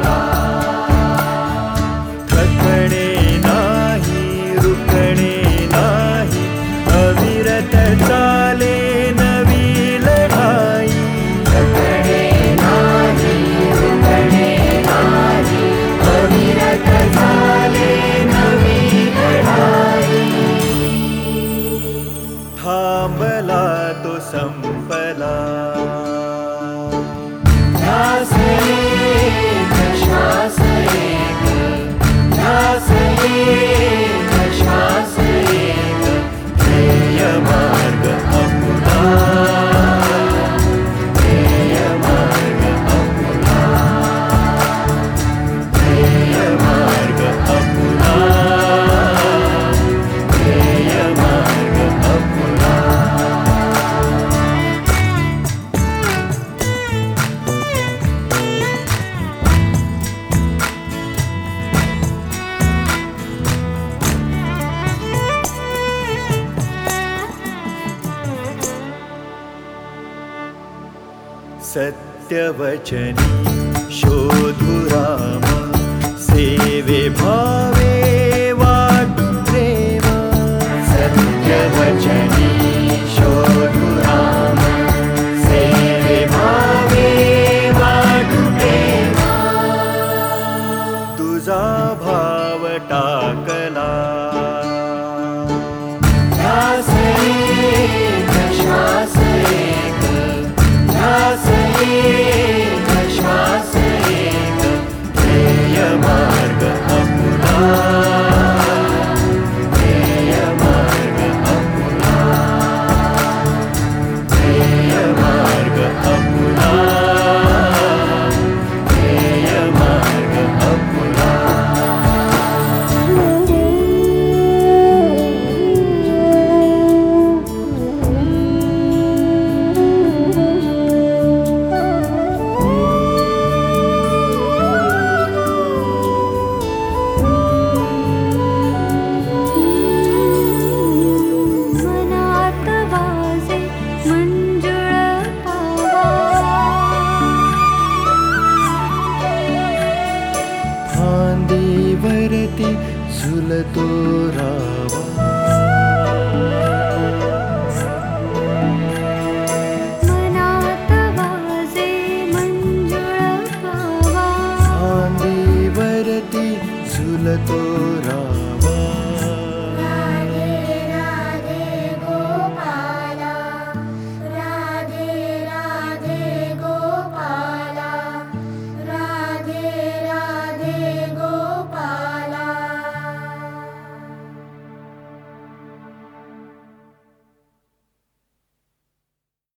अपुला. थकणे नाही रुकणे नाही अविरत चाले नवी लढाई. थकणे नाही रुकणे नाही अविरत चाले नवी लढाई. थांबला तो संपला. ध्यास एक श्वास एक, ध्यास एक श्वास एक, ध्येय मार्ग अपुला. ध्येय मार्ग अपुला. ध्येय मार्ग अपुला. ध्येय मार्ग अपुला. सत्यवचनी शोधु राम सेवे भावे वाटु प्रेम. सत्यवचनी शोधु राम सेवे भावे वाटु प्रेम. तुझा भाव टाकला. ध्यास एक श्वास एक, ध्यास एक श्वास एक, ध्येय मार्ग अपुला. ध्येय मार्ग अपुला. ध्येय मार्ग अपुला. ध्येय मार्ग अपुला. मनात वाजे मंजुळ पावा. फांदीवरती झुलतो राम